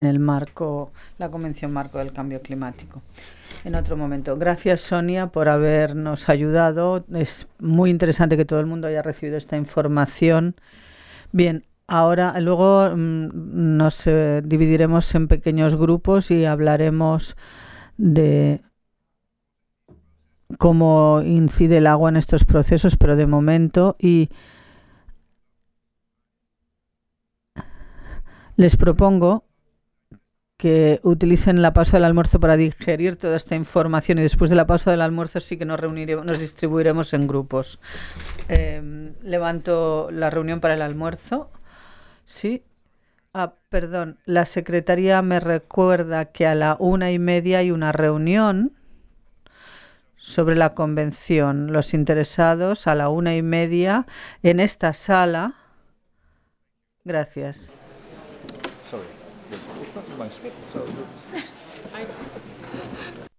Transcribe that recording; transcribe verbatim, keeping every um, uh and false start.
en el marco, la Convención Marco del Cambio Climático. En otro momento. Gracias, Sonia, por habernos ayudado. Es muy interesante que todo el mundo haya recibido esta información. Bien, ahora luego mmm, nos eh, dividiremos en pequeños grupos y hablaremos de cómo incide el agua en estos procesos, pero de momento y les propongo que utilicen la pausa del almuerzo para digerir toda esta información y después de la pausa del almuerzo sí que nos reuniremos, nos distribuiremos en grupos. Eh, levanto la reunión para el almuerzo. Sí. Ah, perdón. La secretaría me recuerda que a la una y media hay una reunión sobre la convención. Los interesados a la una y media en esta sala. Gracias. Sorry. It's not my script, so it's...